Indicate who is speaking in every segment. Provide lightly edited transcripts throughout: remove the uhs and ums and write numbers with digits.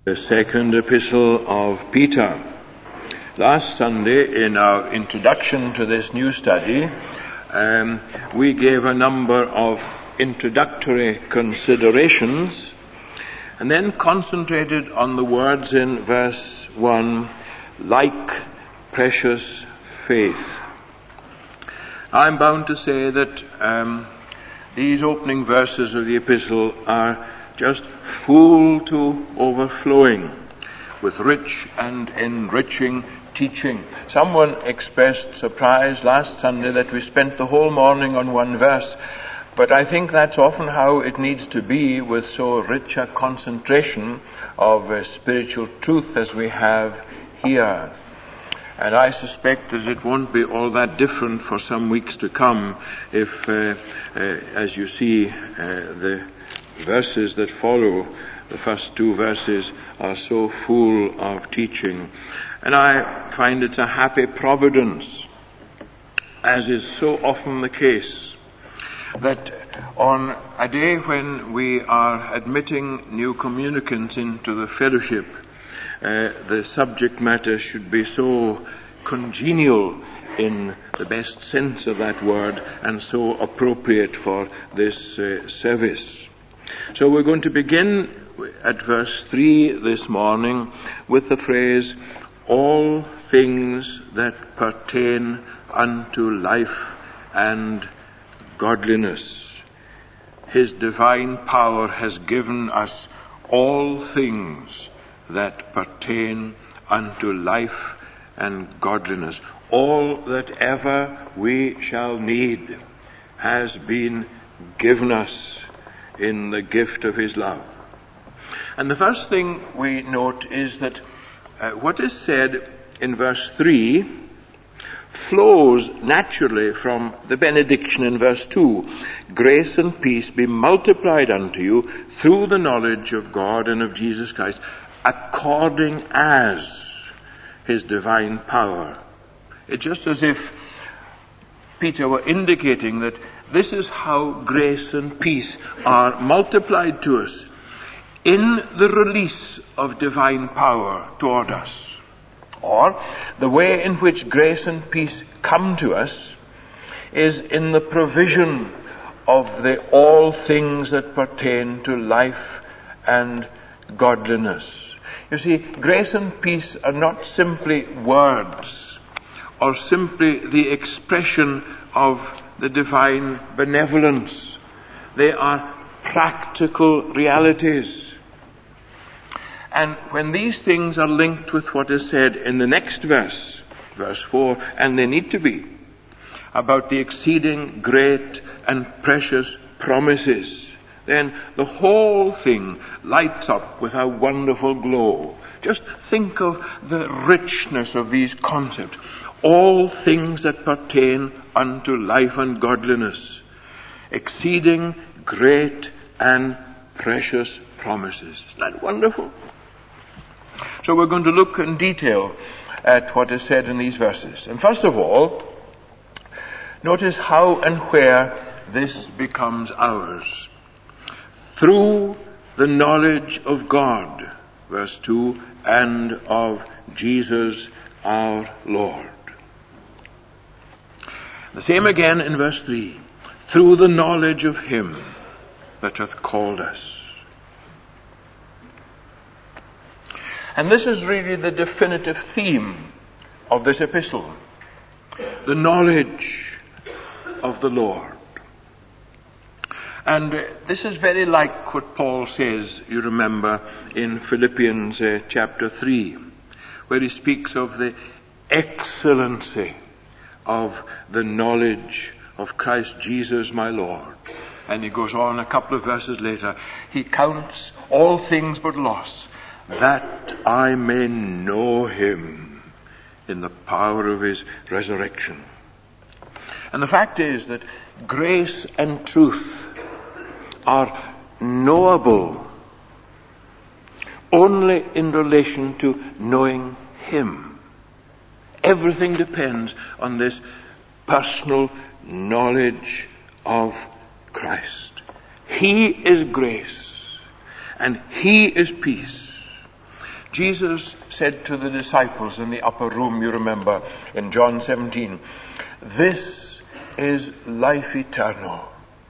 Speaker 1: The second epistle of Peter. Last Sunday, in our introduction to this new study, we gave a number of introductory considerations and then concentrated on the words in verse 1, like precious faith. I'm bound to say that these opening verses of the epistle are just full to overflowing with rich and enriching teaching. Someone expressed surprise last Sunday that we spent the whole morning on one verse, but I think that's often how it needs to be with so rich a concentration of spiritual truth as we have here. And I suspect that it won't be all that different for some weeks to come if, as you see, the verses that follow, the first two verses, are so full of teaching. And I find it's a happy providence, as is so often the case, that on a day when we are admitting new communicants into the fellowship, the subject matter should be so congenial in the best sense of that word and so appropriate for this service. So we're going to begin at verse 3 this morning with the phrase, all things that pertain unto life and godliness. His divine power has given us all things that pertain unto life and godliness. All that ever we shall need has been given us in the gift of His love. And the first thing we note is that what is said in verse 3 flows naturally from the benediction in verse 2. Grace and peace be multiplied unto you through the knowledge of God and of Jesus Christ, according as His divine power. It's just as if Peter were indicating that this is how grace and peace are multiplied to us in the release of divine power toward us. Or the way in which grace and peace come to us is in the provision of the all things that pertain to life and godliness. You see, grace and peace are not simply words or simply the expression of the divine benevolence. They are practical realities. And when these things are linked with what is said in the next verse, verse 4, and they need to be, about the exceeding great and precious promises, then the whole thing lights up with a wonderful glow. Just think of the richness of these concepts. All things that pertain unto life and godliness. Exceeding great and precious promises. Isn't that wonderful? So we're going to look in detail at what is said in these verses. And first of all, notice how and where this becomes ours. Through the knowledge of God, verse 2, and of Jesus our Lord. The same again in verse 3. Through the knowledge of Him that hath called us. And this is really the definitive theme of this epistle. The knowledge of the Lord. And this is very like what Paul says, you remember, in Philippians chapter 3, where he speaks of the excellency of the knowledge of Christ Jesus my Lord. And he goes on a couple of verses later, he counts all things but loss, that I may know Him in the power of His resurrection. And the fact is that grace and truth are knowable only in relation to knowing Him. Everything depends on this personal knowledge of Christ. He is grace and He is peace. Jesus said to the disciples in the upper room, you remember, in John 17, "This is life eternal.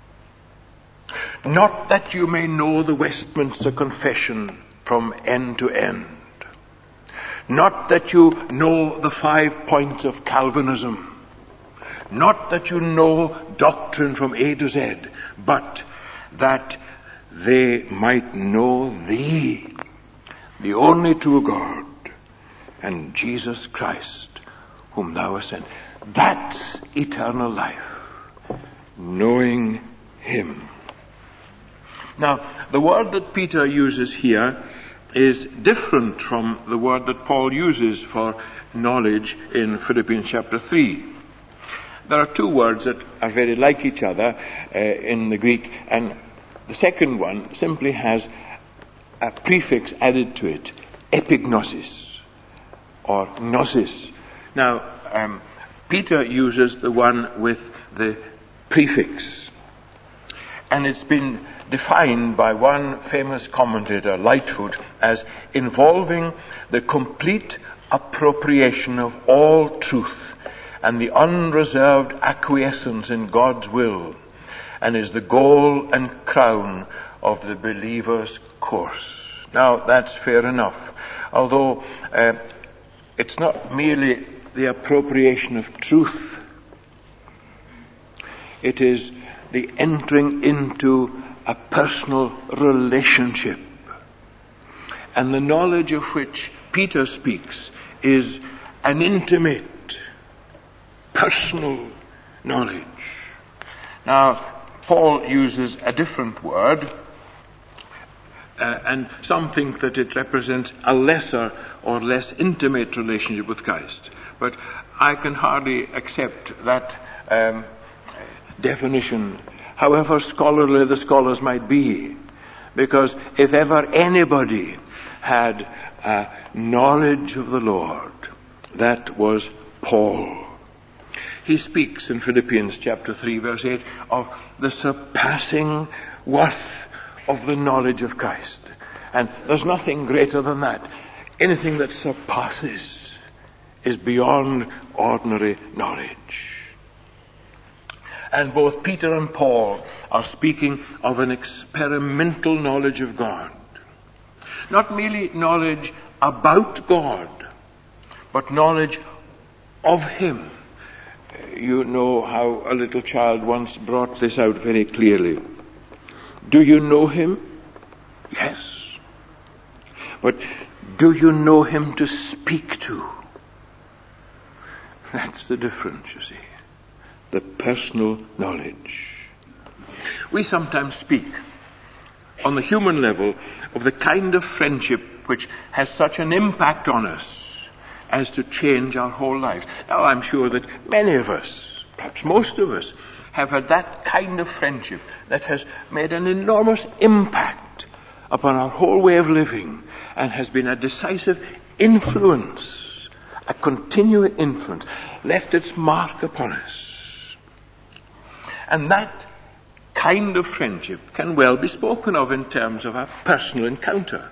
Speaker 1: Not that you may know the Westminster Confession from end to end. Not that you know the 5 points of Calvinism. Not that you know doctrine from A to Z, but that they might know thee, the only true God, and Jesus Christ, whom thou hast sent." That's eternal life, knowing him. Now, the word that Peter uses here is different from the word that Paul uses for knowledge in Philippians chapter 3. There are two words that are very like each other in the Greek, and the second one simply has a prefix added to it, epignosis, or gnosis. Now, Peter uses the one with the prefix, and it's been defined by one famous commentator, Lightfoot, as involving the complete appropriation of all truth and the unreserved acquiescence in God's will, and is the goal and crown of the believer's course. Now, that's fair enough, although it's not merely the appropriation of truth. It is the entering into a personal relationship. And the knowledge of which Peter speaks is an intimate, personal knowledge. Now, Paul uses a different word, and some think that it represents a lesser or less intimate relationship with Christ. But I can hardly accept that definition, however scholarly the scholars might be, because if ever anybody had a knowledge of the Lord, that was Paul. He speaks in Philippians chapter 3 verse 8 of the surpassing worth of the knowledge of Christ. And there's nothing greater than that. Anything that surpasses is beyond ordinary knowledge. And both Peter and Paul are speaking of an experimental knowledge of God. Not merely knowledge about God, but knowledge of him. You know how a little child once brought this out very clearly. Do you know him? Yes. But do you know him to speak to? That's the difference, you see. The personal knowledge. We sometimes speak on the human level of the kind of friendship which has such an impact on us as to change our whole lives. Now, I'm sure that many of us, perhaps most of us, have had that kind of friendship that has made an enormous impact upon our whole way of living and has been a decisive influence, a continuing influence, left its mark upon us. And that kind of friendship can well be spoken of in terms of a personal encounter.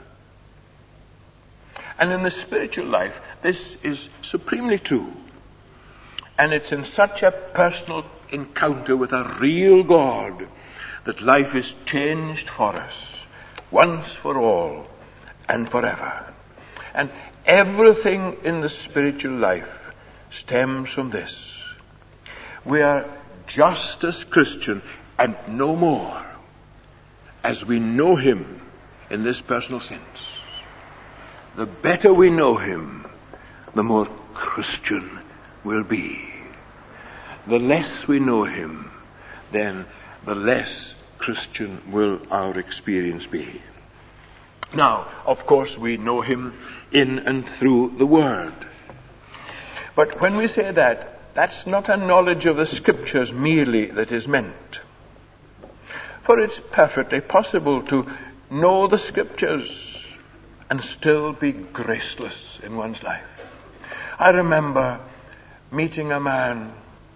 Speaker 1: And in the spiritual life, this is supremely true. And it's in such a personal encounter with a real God that life is changed for us, once for all and forever. And everything in the spiritual life stems from this. We are just as Christian and no more as we know him in this personal sense. The better we know him, the more Christian we'll be. The less we know him, then the less Christian will our experience be. Now, of course, we know him in and through the Word. But when we say that, that's not a knowledge of the Scriptures merely that is meant. For it's perfectly possible to know the Scriptures and still be graceless in one's life. I remember meeting a man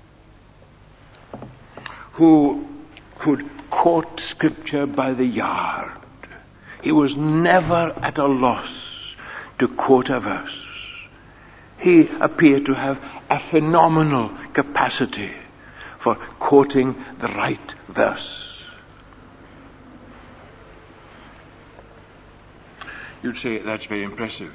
Speaker 1: who could quote Scripture by the yard. He was never at a loss to quote a verse. He appeared to have a phenomenal capacity for quoting the right verse. You'd say that's very impressive.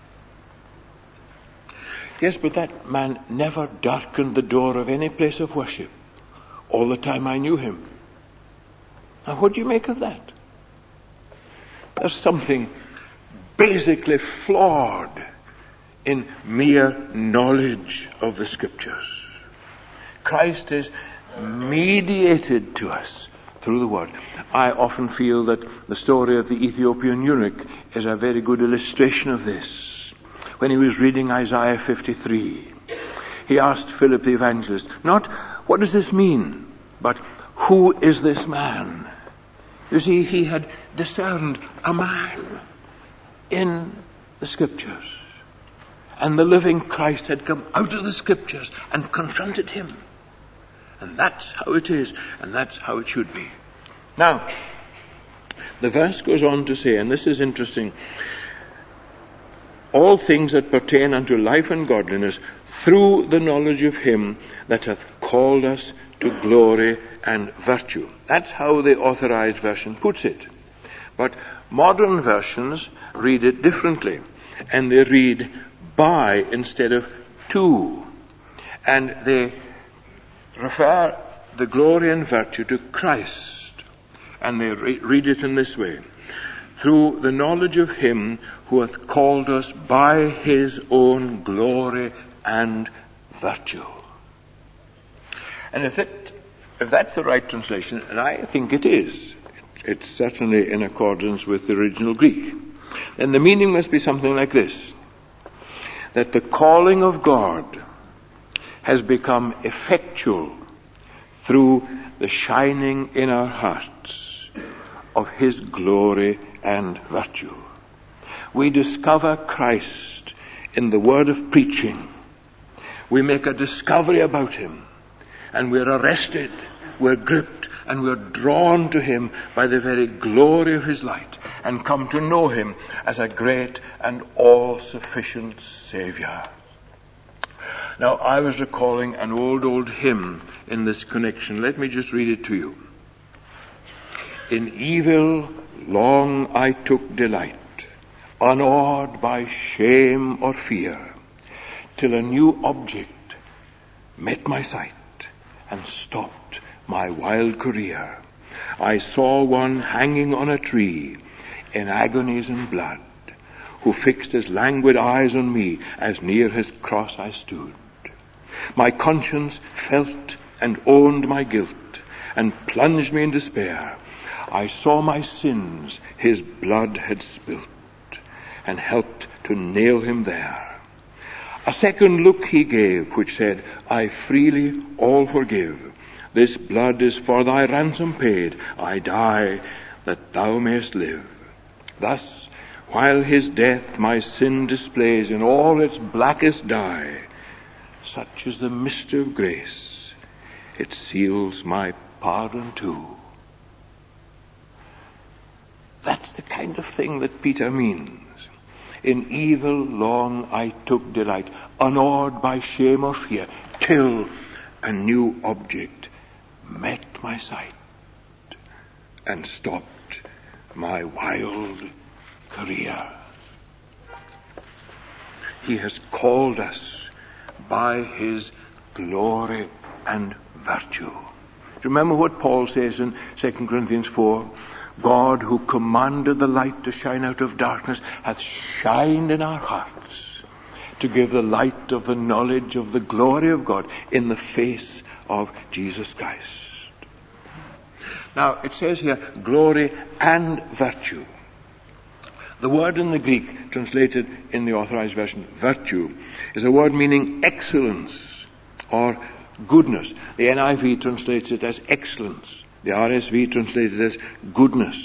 Speaker 1: Yes, but that man never darkened the door of any place of worship all the time I knew him. Now, what do you make of that? There's something basically flawed in mere knowledge of the Scriptures. Christ is mediated to us through the Word. I often feel that the story of the Ethiopian eunuch is a very good illustration of this. When he was reading Isaiah 53, he asked Philip the evangelist, not, what does this mean, but who is this man? You see, he had discerned a man in the Scriptures. And the living Christ had come out of the Scriptures and confronted him. And that's how it is, and that's how it should be. Now, the verse goes on to say, and this is interesting, all things that pertain unto life and godliness through the knowledge of him that hath called us to glory and virtue. That's how the Authorized Version puts it. But modern versions read it differently. And they read by instead of to. And they refer the glory and virtue to Christ. And they read it in this way. Through the knowledge of him who hath called us by his own glory and virtue. And if that's the right translation, and I think it is, it's certainly in accordance with the original Greek, then the meaning must be something like this: that the calling of God has become effectual through the shining in our hearts of his glory and virtue. We discover Christ in the word of preaching. We make a discovery about him, and we're arrested, we're gripped, and we're drawn to him by the very glory of his light, and come to know him as a great and all-sufficient Savior. Now, I was recalling an old hymn in this connection. Let me just read it to you. In evil long I took delight, unawed by shame or fear, till a new object met my sight and stopped my wild career. I saw one hanging on a tree in agonies and blood, who fixed his languid eyes on me as near his cross I stood. My conscience felt and owned my guilt, and plunged me in despair. I saw my sins his blood had spilt, and helped to nail him there. A second look he gave, which said, I freely all forgive. This blood is for thy ransom paid. I die that thou mayest live. Thus, while his death my sin displays in all its blackest dye, such is the mystery of grace, it seals my pardon too. That's the kind of thing that Peter means. In evil long I took delight, unawed by shame or fear, till a new object met my sight and stopped my wild career. He has called us by his glory and virtue. Remember what Paul says in 2 Corinthians 4? God, who commanded the light to shine out of darkness, hath shined in our hearts to give the light of the knowledge of the glory of God in the face of Jesus Christ. Now, it says here, glory and virtue. The word in the Greek, translated in the Authorized Version, virtue, is a word meaning excellence or goodness. The NIV translates it as excellence. The RSV translates it as goodness.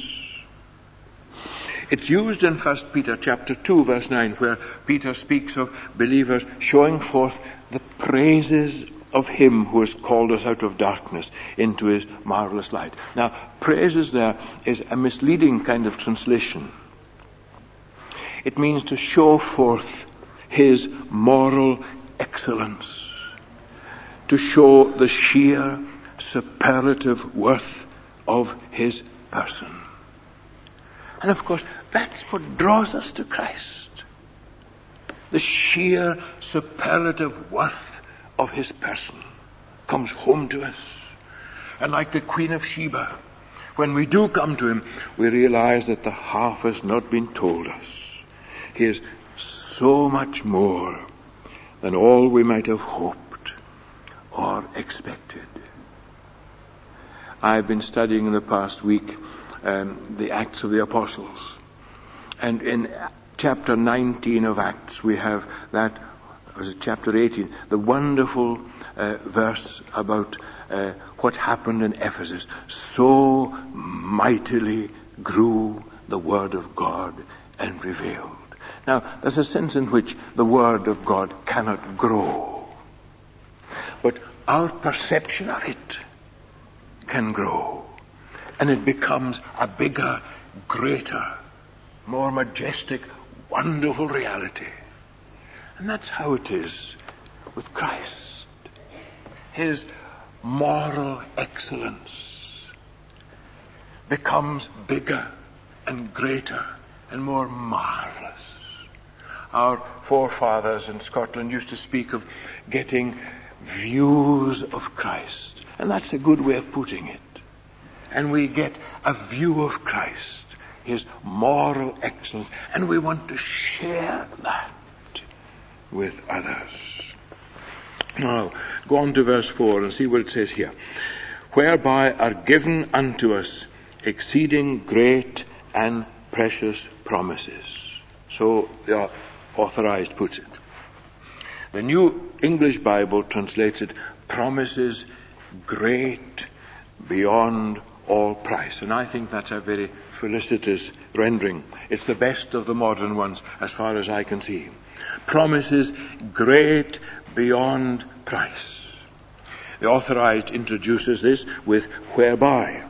Speaker 1: It's used in 1 Peter chapter 2, verse 9, where Peter speaks of believers showing forth the praises of him who has called us out of darkness into his marvelous light. Now, praises there is a misleading kind of translation. It means to show forth his moral excellence, to show the sheer superlative worth of his person. And of course, that's what draws us to Christ. The sheer superlative worth of his person comes home to us. And like the Queen of Sheba, when we do come to him, we realize that the half has not been told us. He is so much more than all we might have hoped or expected. I've been studying in the past week the Acts of the Apostles. And in chapter 19 of Acts, we have that, was it chapter 18, the wonderful verse about what happened in Ephesus. So mightily grew the word of God and prevailed. Now, there's a sense in which the word of God cannot grow, but our perception of it can grow, and it becomes a bigger, greater, more majestic, wonderful reality. And that's how it is with Christ. His moral excellence becomes bigger and greater and more marvelous. Our forefathers in Scotland used to speak of getting views of Christ, and that's a good way of putting it. And we get a view of Christ, his moral excellence, and we want to share that with others. Now, go on to verse 4 and see what it says here. Whereby are given unto us exceeding great and precious promises. So the Authorized puts it. The New English Bible translates it, promises great beyond all price. And I think that's a very felicitous rendering. It's the best of the modern ones as far as I can see. Promises great beyond price. The Authorized introduces this with whereby,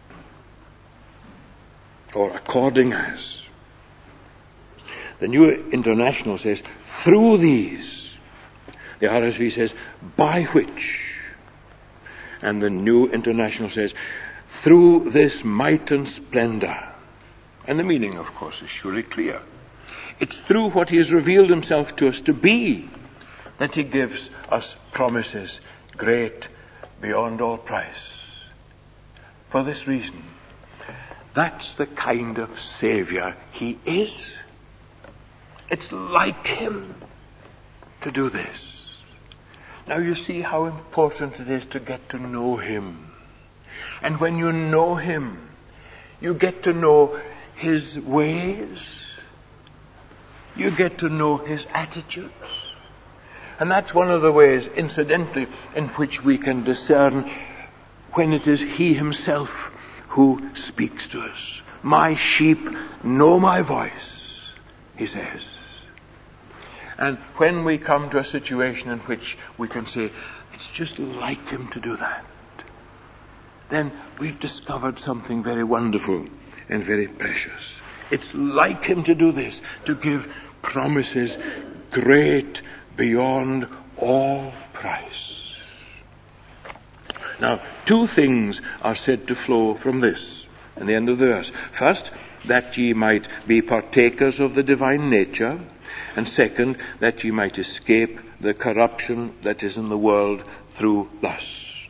Speaker 1: or according as. The New International says through these. The RSV says by which. And the New International says through this might and splendor. And the meaning, of course, is surely clear. It's through what he has revealed himself to us to be that he gives us promises great beyond all price. For this reason, that's the kind of Savior he is. It's like him to do this. Now you see how important it is to get to know him. And when you know him, you get to know his ways. You get to know his attitudes. And that's one of the ways, incidentally, in which we can discern when it is he himself who speaks to us. My sheep know my voice, he says. And when we come to a situation in which we can say, it's just like him to do that, then we've discovered something very wonderful and very precious. It's like him to do this, to give promises great beyond all price. Now, two things are said to flow from this in the end of the verse. First, that ye might be partakers of the divine nature, and second, that ye might escape the corruption that is in the world through lust.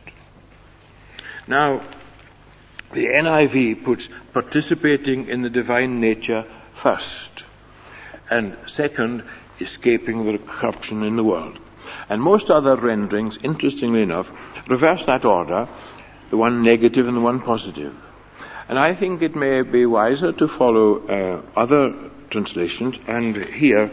Speaker 1: Now, the NIV puts participating in the divine nature first, and second, escaping the corruption in the world. And most other renderings, interestingly enough, reverse that order, the one negative and the one positive. And I think it may be wiser to follow other translations, and here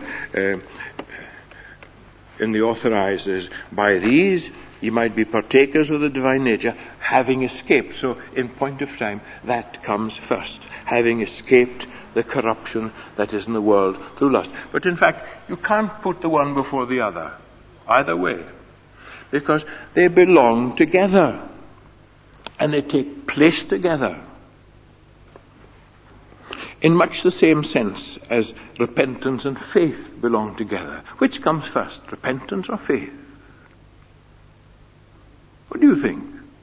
Speaker 1: in the Authorized is, by these ye might be partakers of the divine nature, having escaped. So in point of time, that comes first, having escaped the corruption that is in the world through lust. But in fact, you can't put the one before the other, either way, because they belong together, and they take place together. in much the same sense as repentance and faith belong together. Which comes first, repentance or faith? What do you think?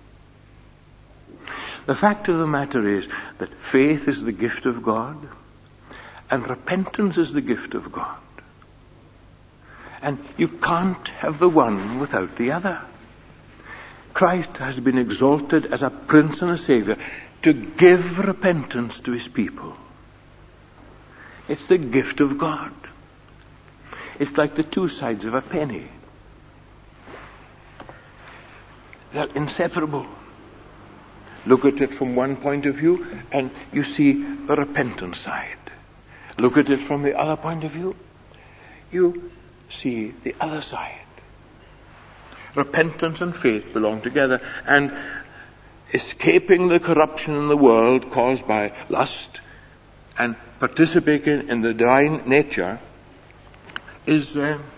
Speaker 1: The fact of the matter is that faith is the gift of God and repentance is the gift of God. And you can't have the one without the other. Christ has been exalted as a Prince and a Savior to give repentance to his people. It's the gift of God. It's like the two sides of a penny. They're inseparable. Look at it from one point of view and you see the repentant side. Look at it from the other point of view, you see the other side. Repentance and faith belong together, and escaping the corruption in the world caused by lust and participating in the divine nature is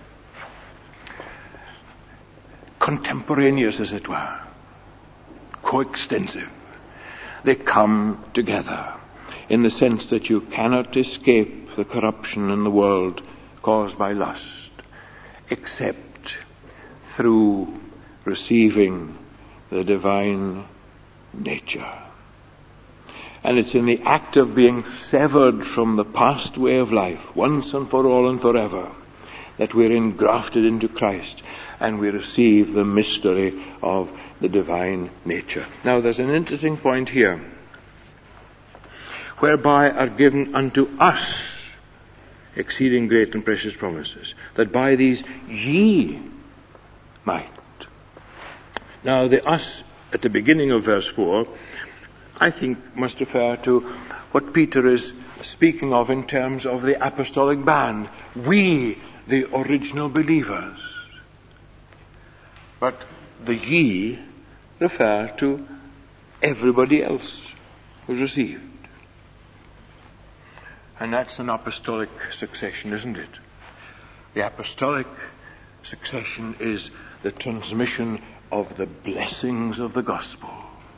Speaker 1: contemporaneous, as it were, coextensive. They come together in the sense that you cannot escape the corruption in the world caused by lust except through receiving the divine nature. And it's in the act of being severed from the past way of life, once and for all and forever, that we're engrafted into Christ and we receive the mystery of the divine nature. Now there's an interesting point here. Whereby are given unto us exceeding great and precious promises, that by these ye might. Now the us at the beginning of verse 4, I think must refer to what Peter is speaking of in terms of the apostolic band. We, the original believers. But the ye refer to everybody else who's received. And that's an apostolic succession, isn't it? The apostolic succession is the transmission of the blessings of the gospel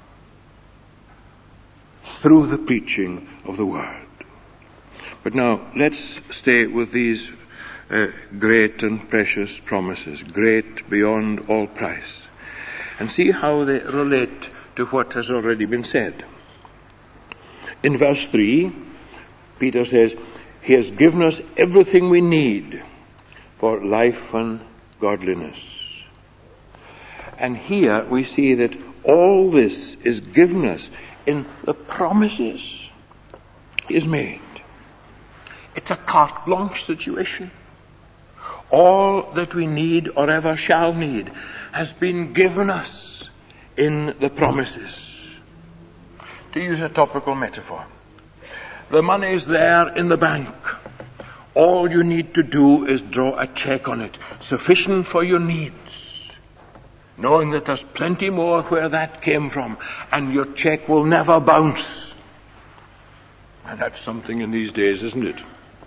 Speaker 1: through the preaching of the word. But now, let's stay with these great and precious promises, great beyond all price, and see how they relate to what has already been said. In verse 3, Peter says, he has given us everything we need for life and godliness. And here we see that all this is given us in the promises he has made. It's a carte blanche situation. All that we need or ever shall need has been given us in the promises. To use a topical metaphor, the money is there in the bank. All you need to do is draw a check on it, sufficient for your needs, knowing that there's plenty more where that came from, and your check will never bounce. And that's something in these days, isn't it?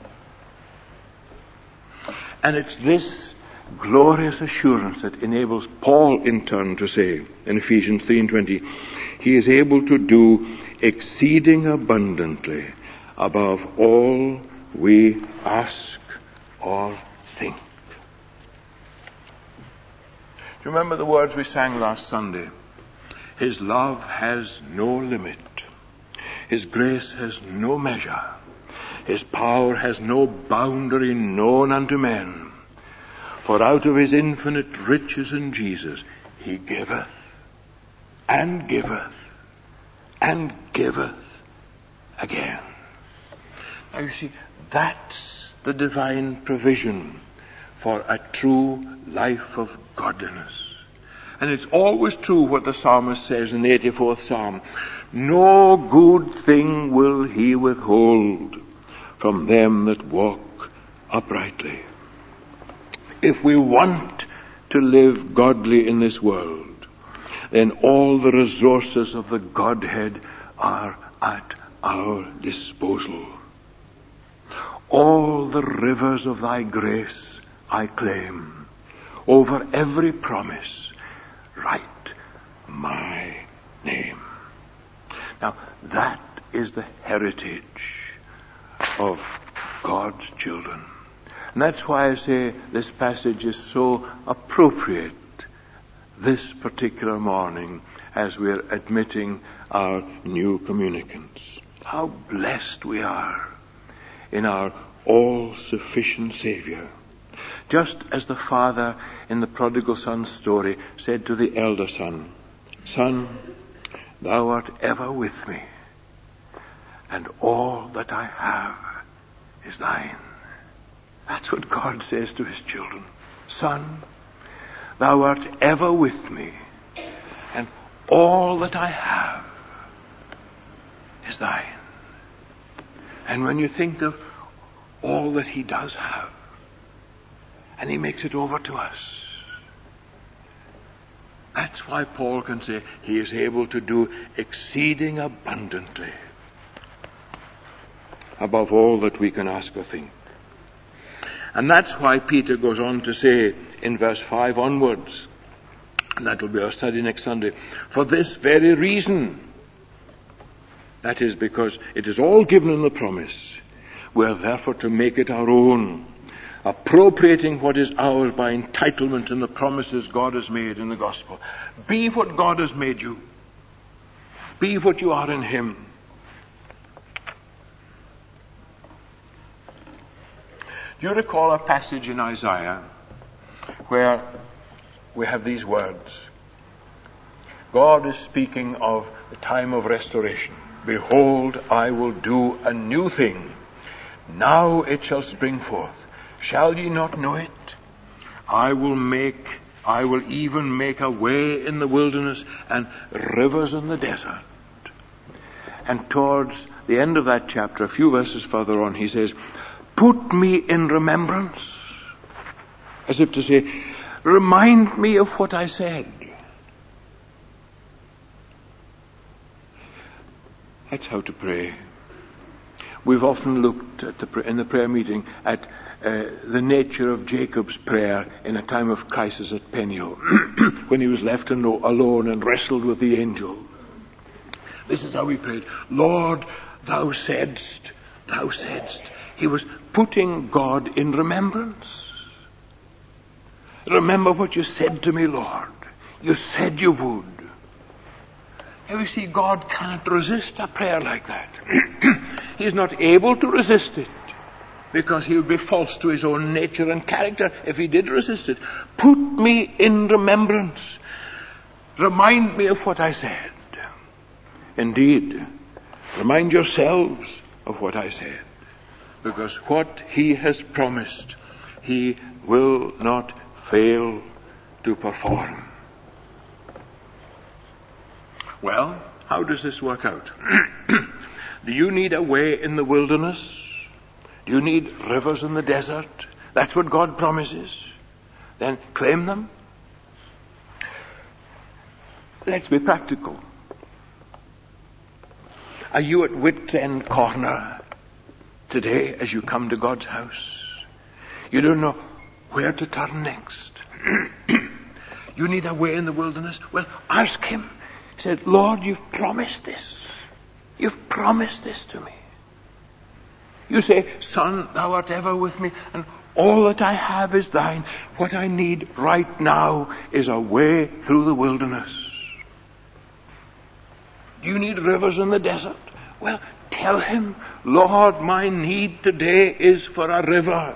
Speaker 1: And it's this glorious assurance that enables Paul in turn to say in Ephesians 3:20, he is able to do exceeding abundantly above all we ask or think. Do you remember the words we sang last Sunday? His love has no limit. His grace has no measure. His power has no boundary known unto men. For out of his infinite riches in Jesus, he giveth and giveth and giveth again. Now you see, that's the divine provision for a true life of godliness. And it's always true what the psalmist says in the 84th Psalm. No good thing will he withhold from them that walk uprightly. If we want to live godly in this world, then all the resources of the Godhead are at our disposal. All the rivers of thy grace I claim. Over every promise, write my name. Now, that is the heritage of God's children. And that's why I say this passage is so appropriate this particular morning as we're admitting our new communicants. How blessed we are in our all-sufficient Savior. Just as the father in the prodigal son story said to the elder son, "Son, thou art ever with me, and all that I have is thine." That's what God says to his children. "Son, thou art ever with me, and all that I have is thine." And when you think of all that he does have, and he makes it over to us, that's why Paul can say he is able to do exceeding abundantly above all that we can ask or think. And that's why Peter goes on to say in verse 5 onwards, and that will be our study next Sunday, "For this very reason," that is because it is all given in the promise, "we are therefore to make it our own, appropriating what is ours by entitlement in the promises God has made in the gospel." Be what God has made you. Be what you are in him. Do you recall a passage in Isaiah where we have these words? God is speaking of the time of restoration. "Behold, I will do a new thing. Now it shall spring forth. Shall ye not know it? I will even make a way in the wilderness and rivers in the desert." And towards the end of that chapter, a few verses further on, he says, "Put me in remembrance," as if to say, remind me of what I said. That's how to pray. We've often looked at in the prayer meeting at the nature of Jacob's prayer in a time of crisis at Peniel, when he was left alone and wrestled with the angel. This is how he prayed. "Lord, thou saidst. He was putting God in remembrance. "Remember what you said to me, Lord. You said you would." Now you see, God can't resist a prayer like that. He's not able to resist it, because he would be false to his own nature and character if he did resist it. "Put me in remembrance. Remind me of what I said." Indeed, remind yourselves of what I said, because what he has promised, he will not fail to perform. Well, how does this work out? Do you need a way in the wilderness? Do you need rivers in the desert? That's what God promises. Then claim them. Let's be practical. Are you at wit's end corner today as you come to God's house? You don't know where to turn next. You need a way in the wilderness? Well, ask him. He said, "Lord, you've promised this. You've promised this to me." You say, "Son, thou art ever with me, and all that I have is thine." What I need right now is a way through the wilderness. Do you need rivers in the desert? Well, tell him, "Lord, my need today is for a river."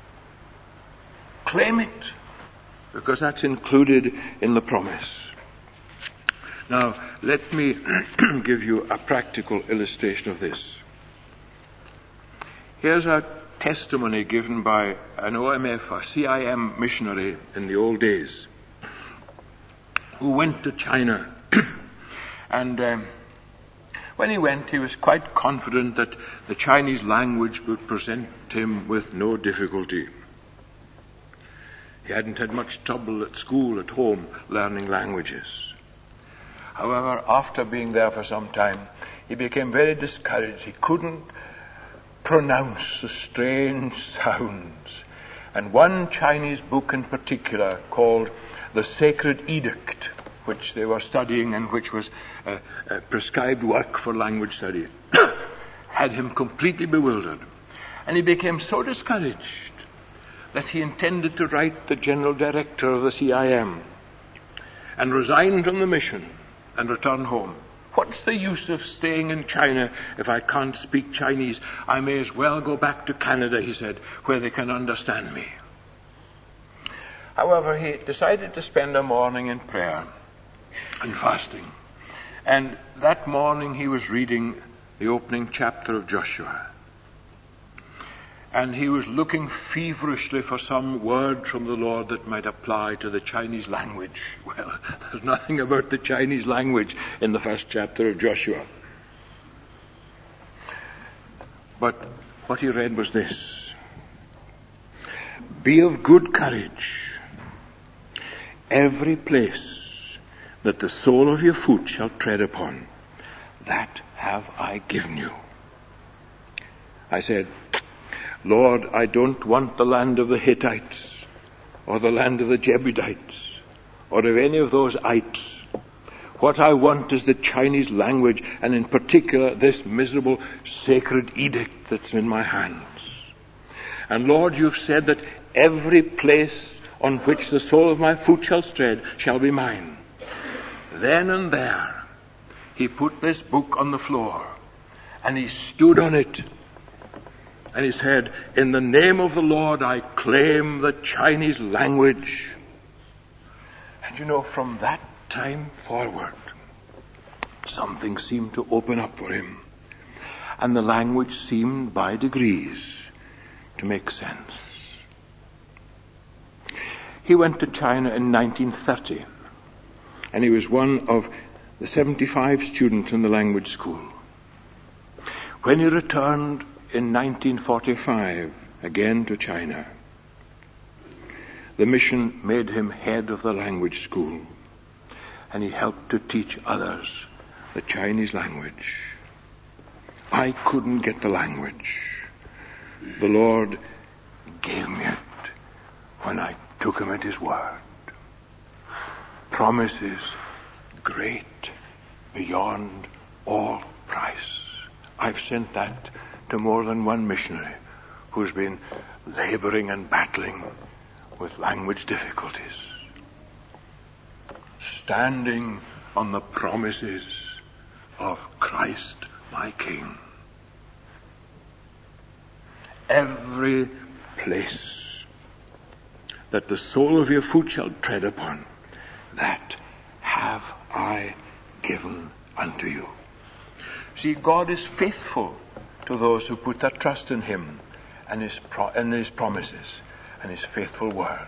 Speaker 1: Claim it, because that's included in the promise. Now, let me give you a practical illustration of this. Here's a testimony given by an OMF, a CIM missionary in the old days, who went to China. And when he went, he was quite confident that the Chinese language would present him with no difficulty. He hadn't had much trouble at school, at home, learning languages. However, after being there for some time, he became very discouraged. He couldn't pronounce the strange sounds. And one Chinese book in particular, called The Sacred Edict, which they were studying and which was a prescribed work for language study, had him completely bewildered. And he became so discouraged that he intended to write the general director of the CIM and resign from the mission and return home. What's the use of staying in China if I can't speak Chinese? I may as well go back to Canada, he said, where they can understand me. However, he decided to spend a morning in prayer and fasting. And that morning he was reading the opening chapter of Joshua. And he was looking feverishly for some word from the Lord that might apply to the Chinese language. Well, there's nothing about the Chinese language in the first chapter of Joshua. But what he read was this: "Be of good courage. Every place that the sole of your foot shall tread upon, that have I given you." I said, "Lord, I don't want the land of the Hittites or the land of the Jebusites or of any of those ites. What I want is the Chinese language, and in particular this miserable sacred edict that's in my hands. And Lord, you've said that every place on which the sole of my foot shall tread shall be mine." Then and there, he put this book on the floor and he stood on it. And he said, "In the name of the Lord, I claim the Chinese language." And you know, from that time forward, something seemed to open up for him. And the language seemed by degrees to make sense. He went to China in 1930, and he was one of the 75 students in the language school. When he returned in 1945, again to China, the mission made him head of the language school, and he helped to teach others the Chinese language. I couldn't get the language. The Lord gave me it when I took him at his word. Promises great beyond all price. I've sent that to more than one missionary who's been laboring and battling with language difficulties. Standing on the promises of Christ my King. Every place that the sole of your foot shall tread upon, that have I given unto you. See, God is faithful to those who put their trust in him and his promises and his faithful word.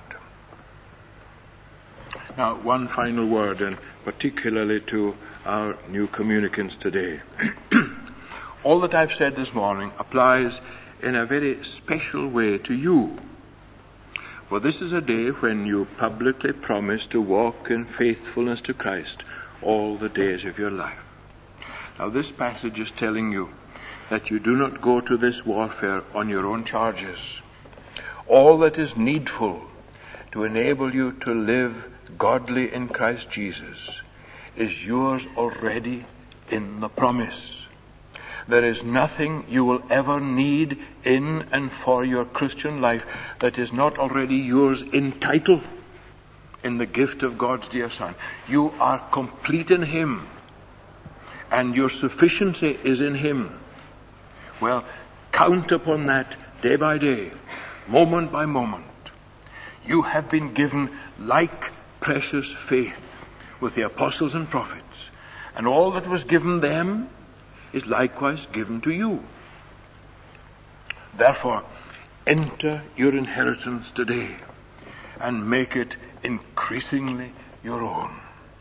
Speaker 1: Now, one final word, and particularly to our new communicants today. All that I've said this morning applies in a very special way to you. For this is a day when you publicly promise to walk in faithfulness to Christ all the days of your life. Now, this passage is telling you that you do not go to this warfare on your own charges. All that is needful to enable you to live godly in Christ Jesus is yours already in the promise. There is nothing you will ever need in and for your Christian life that is not already yours in title, in the gift of God's dear Son. You are complete in him, and your sufficiency is in him. Well, count upon that day by day, moment by moment. You have been given like precious faith with the apostles and prophets, and all that was given them is likewise given to you. Therefore, enter your inheritance today and make it increasingly your own.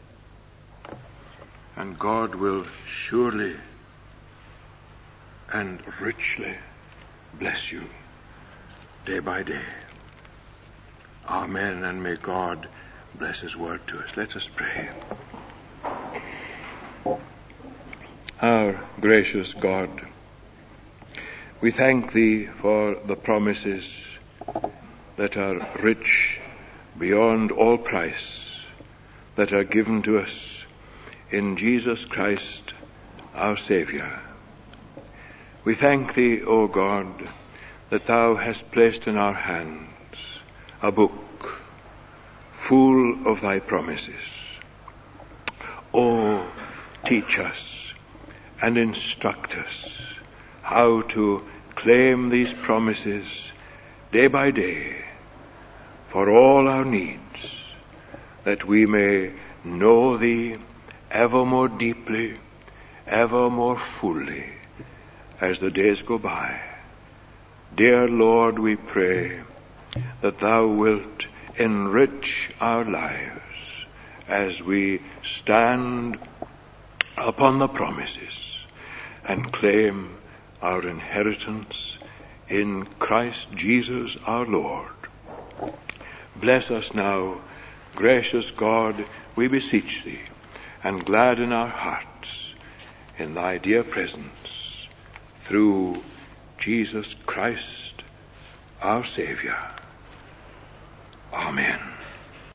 Speaker 1: And God will surely and richly bless you day by day. Amen, and may God bless his word to us. Let us pray. Our gracious God, we thank thee for the promises that are rich beyond all price, that are given to us in Jesus Christ, our Savior. We thank thee, O God, that thou hast placed in our hands a book full of thy promises. Oh, teach us and instruct us how to claim these promises day by day for all our needs, that we may know thee ever more deeply, ever more fully as the days go by. Dear Lord, we pray that thou wilt enrich our lives as we stand upon the promises and claim our inheritance in Christ Jesus our Lord. Bless us now, gracious God, we beseech thee, and gladden our hearts in thy dear presence, through Jesus Christ our Saviour. Amen.